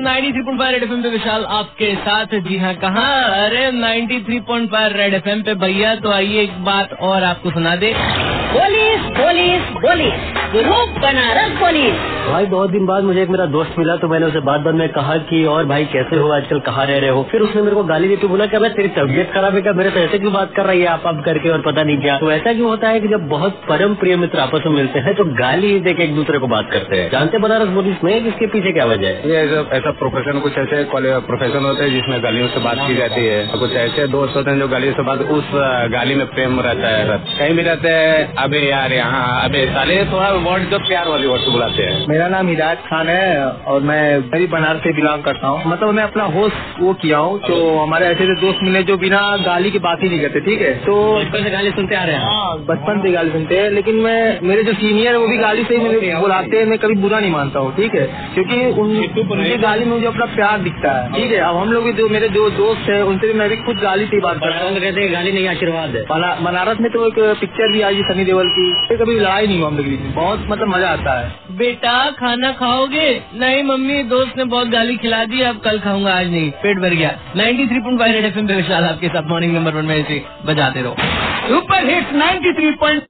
93.5 red FM पे विशाल आपके साथ। जी हाँ, कहाँ? अरे 93.5 रेड एफएम पे भैया। तो आइए एक बात और आपको सुना दे। Police police police group Banaras police. भाई बहुत दिन बाद मुझे एक मेरा दोस्त मिला तो मैंने उसे बाद में कहा कि और भाई कैसे हो, आजकल कहाँ रह रहे हो। फिर उसने मेरे को गाली देते बोला कि भाई तेरी तबीयत खराब है क्या, मेरे से ऐसे क्यों बात कर रही है आप करके और पता नहीं क्या। तो ऐसा क्यों होता है कि जब बहुत परम प्रिय मित्र आपस में मिलते हैं तो गाली दे के एक दूसरे को बात करते हैं। जानते बनारस पुलिस में इसके पीछे क्या वजह है? ये ऐसा प्रोफेशन, कुछ ऐसे प्रोफेशन होते हैं जिसमें गालियों से बात की जाती है, और कुछ ऐसे दोस्त होते हैं जो गालियों से बात, उस गाली में प्रेम रहता है। कहीं भी रहते हैं अबे यार, यहाँ अबे साले, थोड़ा वर्ड जो प्यार वाली वर्ड बुलाते हैं। मेरा नाम हिदायत खान है और मैं गरीब बनारस से बिलोंग करता हूँ। मतलब मैं अपना होस्ट वो किया हूँ, तो हमारे ऐसे दोस्त मिले जो बिना गाली की बात ही नहीं करते। ठीक है, तो बचपन से गाली सुनते आ रहे हैं। हाँ, बचपन से गाली सुनते हैं, लेकिन मेरे जो सीनियर है वो भी गाली से ही मुझे बुलाते हैं। मैं कभी बुरा नहीं मानता हूँ, ठीक है, क्योंकि उनकी गाली में मुझे अपना प्यार दिखता है। ठीक है, अब हम लोग भी जो मेरे जो दोस्त है उनसे भी मैं भी खुद गाली से ही बात करता हूँ। कहते हैं गाली नहीं आशीर्वाद है। बनारस में तो एक पिक्चर भी आई सनी देओल की, कभी लड़ाई नहीं हुआ हम लोग, बहुत मतलब मजा आता है। बेटा खाना खाओगे? नहीं मम्मी, दोस्त ने बहुत गाली खिला दी, अब कल खाऊंगा, आज नहीं, पेट भर गया। 93.5 रेड एफएम पे विशाल आपके साथ मॉर्निंग नंबर 1 में ऐसे बजाते रहो। Super hits 93.